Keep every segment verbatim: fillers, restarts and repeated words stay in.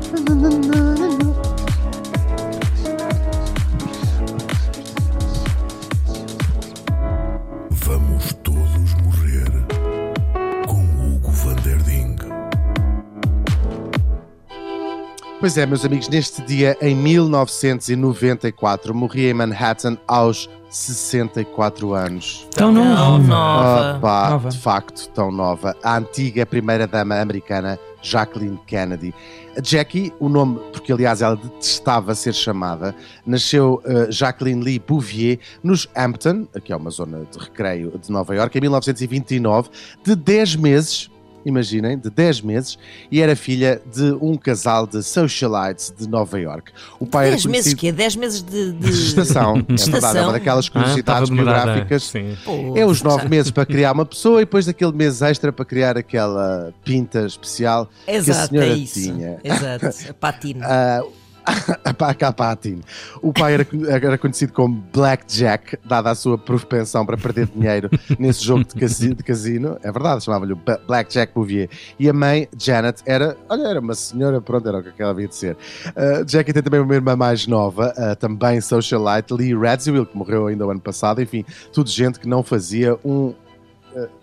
Vamos todos morrer com Hugo van der Ding. Pois é, meus amigos, neste dia, em mil novecentos e noventa e quatro, morria em Manhattan aos sessenta e quatro anos. Tão nova. nova. Ah, pá, Nova. de facto, tão nova. A antiga primeira-dama americana Jacqueline Kennedy. A Jackie, o nome, porque aliás ela detestava ser chamada, nasceu uh, Jacqueline Lee Bouvier nos Hampton, que é uma zona de recreio de Nova Iorque, em mil novecentos e vinte e nove, de dez meses. Imaginem, de dez meses, e era filha de um casal de socialites de Nova Iorque. O pai dez era meses conhecido... que é dez meses de, de... de gestação, é verdade, é Gestação? uma daquelas Ah, curiosidades estava demorada. biográficas. Sim. Pô, É os nove meses para criar uma pessoa e depois daquele mês extra para criar aquela pinta especial que a Exato, senhora é isso. tinha. Exato, a patina. Ah, a Capatine. O pai era, era conhecido como Blackjack, dada a sua propensão para perder dinheiro nesse jogo de, casi, de casino. É verdade, chamava-lhe o Blackjack Bouvier. E a mãe, Janet, era, olha, era uma senhora, pronto, era o que ela havia de ser. Uh, Jackie tem também uma irmã mais nova, uh, também socialite, Lee Radziwill, que morreu ainda o ano passado. Enfim, tudo gente que não fazia um... Uh,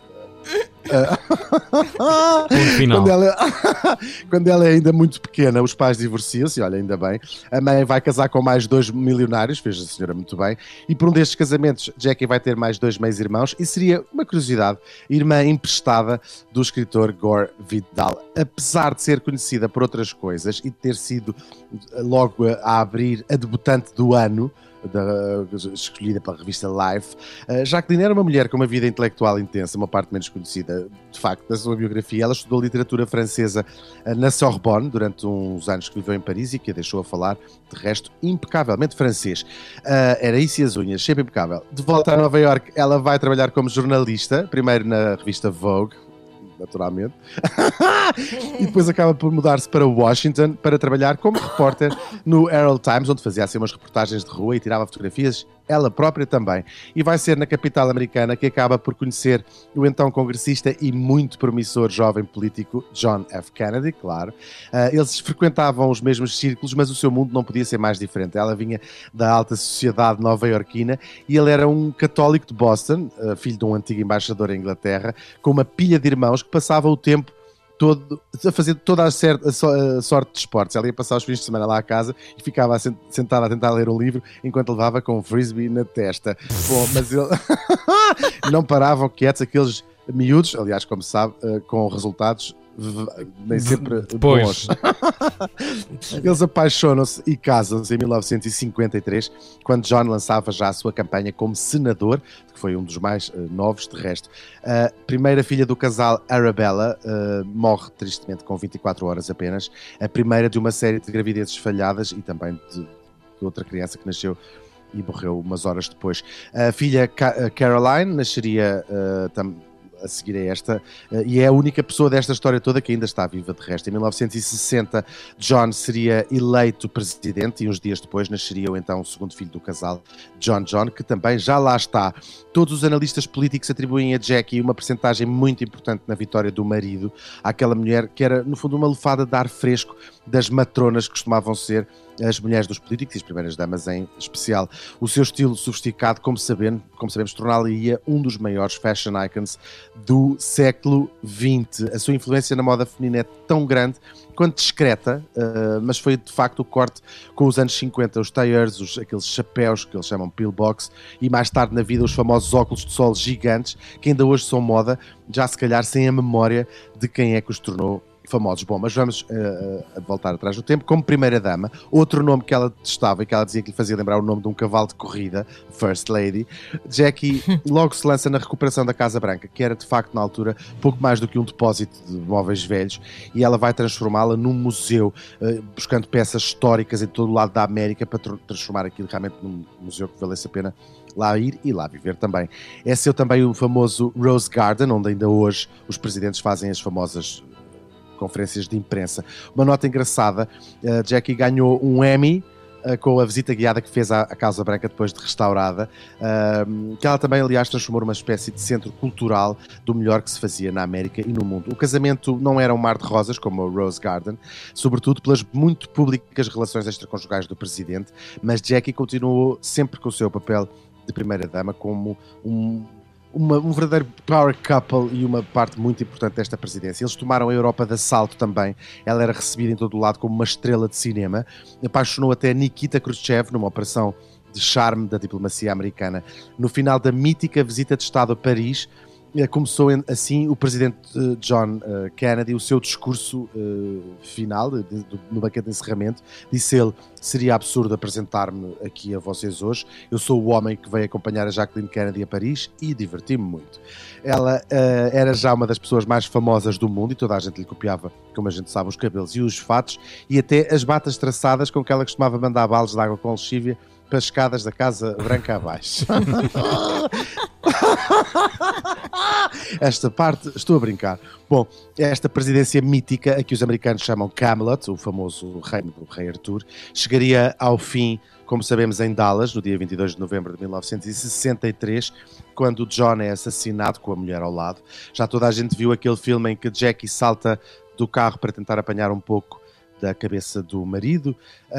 Ponto final. Quando ela, quando ela é ainda muito pequena, os pais divorciam-se, olha, ainda bem. A mãe vai casar com mais dois milionários, fez a senhora muito bem, e por um destes casamentos, Jackie vai ter mais dois meios-irmãos, e seria uma curiosidade, irmã emprestada do escritor Gore Vidal. Apesar de ser conhecida por outras coisas e de ter sido logo a abrir a debutante do ano, Da, escolhida pela revista Life, uh, Jacqueline era uma mulher com uma vida intelectual intensa, uma parte menos conhecida, de facto, da sua biografia. Ela estudou literatura francesa uh, na Sorbonne durante uns anos que viveu em Paris e que a deixou a falar, de resto, impecavelmente francês. Uh, era isso e as unhas, sempre impecável. De volta a Nova Iorque, ela vai trabalhar como jornalista, primeiro na revista Vogue, naturalmente, e depois acaba por mudar-se para Washington para trabalhar como repórter no Herald Times, onde fazia assim umas reportagens de rua e tirava fotografias, ela própria também. E vai ser na capital americana que acaba por conhecer o então congressista e muito promissor jovem político John F. Kennedy, claro. Uh, eles frequentavam os mesmos círculos, mas o seu mundo não podia ser mais diferente. Ela vinha da alta sociedade nova-iorquina e ele era um católico de Boston, uh, filho de um antigo embaixador em Inglaterra, com uma pilha de irmãos que passava o tempo todo a fazer toda a, cer- a, so- a sorte de esportes. Ela ia passar os fins de semana lá à casa e ficava sent- sentada a tentar ler um livro enquanto levava com um frisbee na testa. Bom, mas ele... não paravam quietos aqueles miúdos, aliás, como se sabe, uh, com resultados v- nem sempre Pois. bons. Eles apaixonam-se e casam-se em mil novecentos e cinquenta e três, quando John lançava já a sua campanha como senador, que foi um dos mais uh, novos de resto. A primeira filha do casal, Arabella, uh, morre tristemente com vinte e quatro horas apenas, a primeira de uma série de gravidezes falhadas e também de, de outra criança que nasceu e morreu umas horas depois. A filha Ca- Caroline nasceria uh, tam- a seguir a esta, uh, e é a única pessoa desta história toda que ainda está viva de resto. Em mil novecentos e sessenta, John seria eleito presidente e uns dias depois nasceria o então segundo filho do casal, John John, que também já lá está. Todos os analistas políticos atribuem a Jackie uma percentagem muito importante na vitória do marido, àquela mulher que era, no fundo, uma lufada de ar fresco das matronas que costumavam ser as mulheres dos políticos e as primeiras damas em especial. O seu estilo sofisticado, como sabemos, como sabemos torná-lo-ia um dos maiores fashion icons do século vinte. A sua influência na moda feminina é tão grande quanto discreta, uh, mas foi de facto o corte com os anos cinquenta, os tailleurs, os, aqueles chapéus que eles chamam pillbox, e mais tarde na vida os famosos óculos de sol gigantes, que ainda hoje são moda, já se calhar sem a memória de quem é que os tornou famosos. Bom, mas vamos uh, voltar atrás do tempo. Como primeira-dama, outro nome que ela testava e que ela dizia que lhe fazia lembrar o nome de um cavalo de corrida, First Lady, Jackie logo se lança na recuperação da Casa Branca, que era de facto na altura pouco mais do que um depósito de móveis velhos, e ela vai transformá-la num museu, uh, buscando peças históricas em todo o lado da América para tr- transformar aquilo realmente num museu que valesse a pena lá ir e lá viver também. É seu também o famoso Rose Garden, onde ainda hoje os presidentes fazem as famosas conferências de imprensa. Uma nota engraçada, uh, Jackie ganhou um Emmy uh, com a visita guiada que fez à, à Casa Branca depois de restaurada, uh, que ela também, aliás, transformou numa espécie de centro cultural do melhor que se fazia na América e no mundo. O casamento não era um mar de rosas, como o Rose Garden, sobretudo pelas muito públicas relações extraconjugais do presidente, mas Jackie continuou sempre com o seu papel de primeira-dama como um... Uma, um verdadeiro power couple e uma parte muito importante desta presidência. Eles tomaram a Europa de assalto também. Ela era recebida em todo o lado como uma estrela de cinema. Apaixonou até Nikita Khrushchev numa operação de charme da diplomacia americana. No final da mítica visita de Estado a Paris, começou assim o presidente John Kennedy o seu discurso final, no banquete de encerramento. Disse ele: seria absurdo apresentar-me aqui a vocês hoje. Eu sou o homem que veio acompanhar a Jacqueline Kennedy a Paris e diverti-me muito. Ela uh, era já uma das pessoas mais famosas do mundo e toda a gente lhe copiava, como a gente sabe, os cabelos e os fatos e até as batas traçadas com que ela costumava mandar baldes de água com lexívia para as escadas da Casa Branca abaixo. Esta parte, estou a brincar. Bom, esta presidência mítica, a que os americanos chamam Camelot, o famoso reino do rei Arthur, chegaria ao fim, como sabemos, em Dallas, no dia vinte e dois de novembro de mil novecentos e sessenta e três, quando John é assassinado com a mulher ao lado. Já toda a gente viu aquele filme em que Jackie salta do carro para tentar apanhar um pouco da cabeça do marido,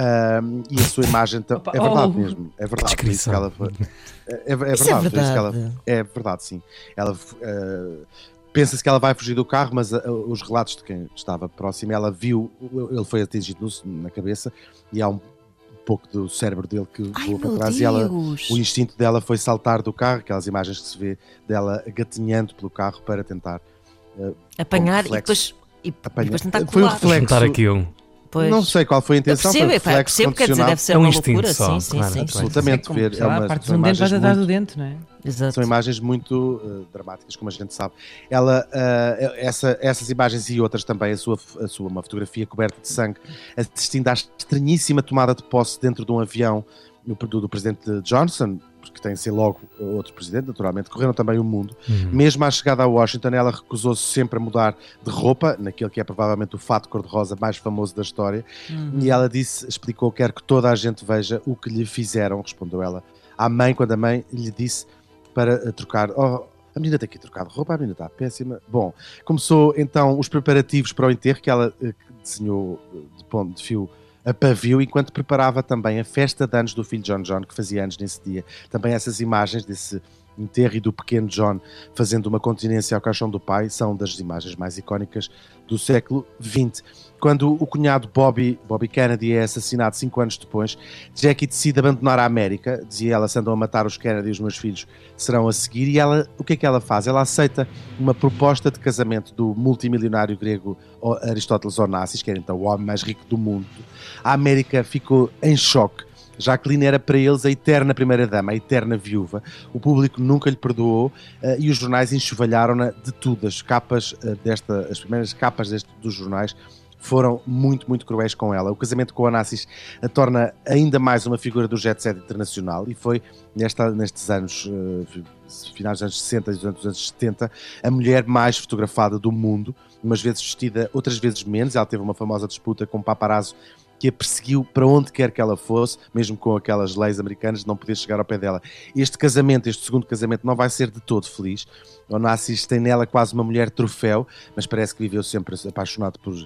uh, e a sua imagem Opa, é verdade oh, mesmo, é verdade. Isso que ela foi, é, é, é verdade, é verdade. Isso que ela, é verdade, sim. Ela uh, pensa-se que ela vai fugir do carro, mas uh, os relatos de quem estava próximo, ela viu, ele foi atingido no, na cabeça e há um pouco do cérebro dele que voou para trás. Deus. E ela, o instinto dela foi saltar do carro, aquelas imagens que se vê dela gatinhando pelo carro para tentar uh, apanhar um e depois, e, apanhar. depois tentar foi um reflexo. Aquilo. Pois. Não sei qual foi a intenção. Eu percebo, foi eu percebo quer dizer, deve ser é um uma instinto loucura. Só, sim, claro, sim, sim. Absolutamente. Como, ver, sei é lá, uma, a parte de um dente vais atrás do dente, não é? Exato. São imagens muito uh, dramáticas, como a gente sabe. Ela, uh, essa, essas imagens e outras também, a sua, a sua uma fotografia coberta de sangue, assistindo à estranhíssima tomada de posse dentro de um avião no, do, do presidente Johnson, que tem de ser logo outro presidente, naturalmente, correram também o mundo. Uhum. Mesmo à chegada a Washington, ela recusou-se sempre a mudar de roupa, naquele que é provavelmente o fato cor-de-rosa mais famoso da história, uhum. e ela disse, explicou, quer que toda a gente veja o que lhe fizeram, respondeu ela à mãe, quando a mãe lhe disse para trocar, oh, a menina tem que trocar de roupa, a menina está péssima. Bom, começou então os preparativos para o enterro, que ela eh, desenhou de ponto de fio a pavio, enquanto preparava também a festa de anos do filho John John, que fazia anos nesse dia. Também essas imagens desse enterro e do pequeno John fazendo uma continência ao caixão do pai são das imagens mais icónicas do século vinte. Quando o cunhado Bobby, Bobby Kennedy é assassinado cinco anos depois, Jackie decide abandonar a América. Dizia ela, se andam a matar os Kennedy, os meus filhos serão a seguir. E ela, o que é que ela faz? Ela aceita uma proposta de casamento do multimilionário grego Aristóteles Onassis, que era então o homem mais rico do mundo. A América ficou em choque. Jacqueline era para eles a eterna primeira-dama, a eterna viúva. O público nunca lhe perdoou uh, e os jornais enxovalharam-na de tudo. As capas uh, desta, as primeiras capas deste, dos jornais foram muito, muito cruéis com ela. O casamento com Onassis a torna ainda mais uma figura do jet set internacional e foi nesta, nestes anos, uh, finais dos anos sessenta e durante os anos setenta, a mulher mais fotografada do mundo, umas vezes vestida, outras vezes menos. Ela teve uma famosa disputa com um paparazzo que a perseguiu para onde quer que ela fosse, mesmo com aquelas leis americanas, não podia chegar ao pé dela. Este casamento, este segundo casamento, não vai ser de todo feliz. Onassis tem nela quase uma mulher troféu, mas parece que viveu sempre apaixonado por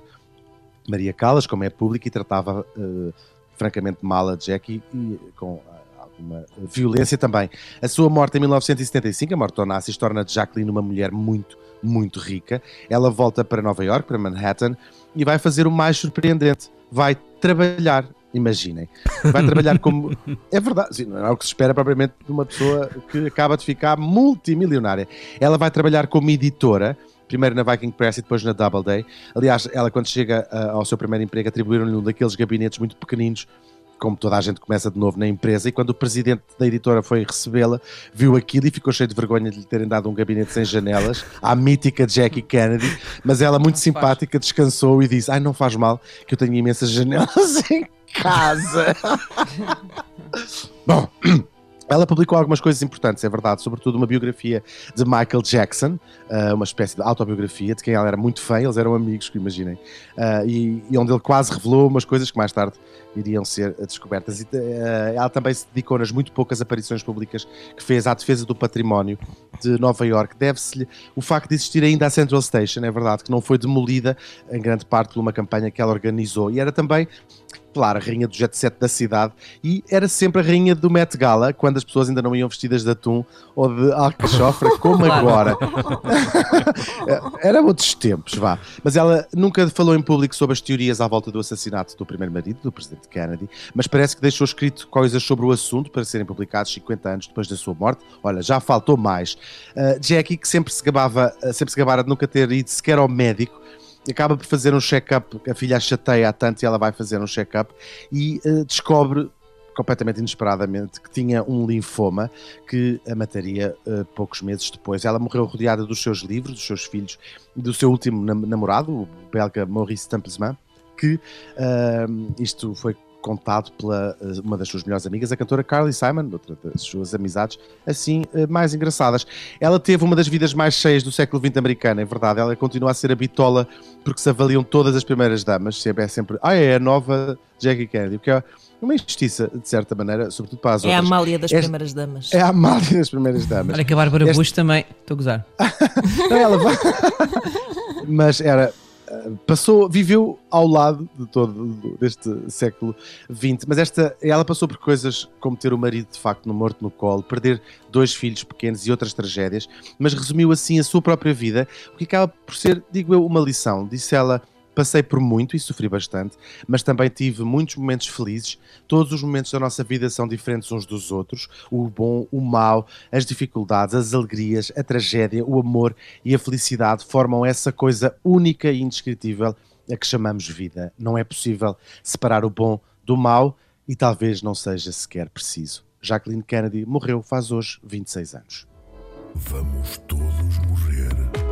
Maria Callas, como é público, e tratava uh, francamente mal a Jackie e com alguma violência também. A sua morte em mil novecentos e setenta e cinco, a morte de Onassis, torna Jacqueline uma mulher muito, muito rica. Ela volta para Nova York, para Manhattan, e vai fazer o mais surpreendente. Vai trabalhar, imaginem, vai trabalhar como... É verdade, sim, não é o que se espera propriamente de uma pessoa que acaba de ficar multimilionária. Ela vai trabalhar como editora, primeiro na Viking Press e depois na Doubleday. Aliás, ela quando chega uh, ao seu primeiro emprego atribuíram-lhe um daqueles gabinetes muito pequeninos, como toda a gente começa de novo na empresa, e quando o presidente da editora foi recebê-la, viu aquilo e ficou cheio de vergonha de lhe terem dado um gabinete sem janelas, à mítica Jackie Kennedy, mas ela, muito simpática, descansou e disse, ai, não faz mal, que eu tenho imensas janelas em casa. Bom, Ela publicou algumas coisas importantes, é verdade, sobretudo uma biografia de Michael Jackson, uh, uma espécie de autobiografia de quem ela era muito fã, eles eram amigos, que imaginem, uh, e, e onde ele quase revelou umas coisas que mais tarde iriam ser descobertas. E, uh, ela também se dedicou nas muito poucas aparições públicas que fez à defesa do património de Nova Iorque. Deve-se-lhe o facto de existir ainda a Central Station, é verdade, que não foi demolida em grande parte por uma campanha que ela organizou, e era também, claro, a rainha do jet set da cidade, e era sempre a rainha do Met Gala, quando as pessoas ainda não iam vestidas de atum ou de alcachofra, como agora. Eram outros tempos, vá. Mas ela nunca falou em público sobre as teorias à volta do assassinato do primeiro marido, do presidente Kennedy, mas parece que deixou escrito coisas sobre o assunto para serem publicados cinquenta anos depois da sua morte. Olha, já faltou mais. Uh, Jackie, que sempre se gabava, sempre se gabara de nunca ter ido sequer ao médico, acaba por fazer um check-up, a filha a chateia tanto e ela vai fazer um check-up e uh, descobre, completamente inesperadamente, que tinha um linfoma que a mataria uh, poucos meses depois. Ela morreu rodeada dos seus livros, dos seus filhos e do seu último nam- namorado, o belga Maurice Tempelsman, que uh, isto foi contado pela uma das suas melhores amigas, a cantora Carly Simon, outra das suas amizades, assim, mais engraçadas. Ela teve uma das vidas mais cheias do século vinte americano, é verdade. Ela continua a ser a bitola porque se avaliam todas as primeiras damas, sempre é sempre, ah, é a nova Jackie Kennedy, o que é uma injustiça, de certa maneira, sobretudo para as é outras. É a Amália das é, primeiras damas. É a Amália das primeiras damas. Olha que a Bárbara Esta... Bush também, estou a gozar. Não, ela vai... Mas era... Passou, viveu ao lado de todo deste século vinte, mas esta, ela passou por coisas como ter o marido de facto no morto no colo, perder dois filhos pequenos e outras tragédias, mas resumiu assim a sua própria vida, o que acaba por ser, digo eu, uma lição. Disse ela: passei por muito e sofri bastante, mas também tive muitos momentos felizes. Todos os momentos da nossa vida são diferentes uns dos outros. O bom, o mau, as dificuldades, as alegrias, a tragédia, o amor e a felicidade formam essa coisa única e indescritível a que chamamos vida. Não é possível separar o bom do mau e talvez não seja sequer preciso. Jacqueline Kennedy morreu faz hoje vinte e seis anos. Vamos todos morrer.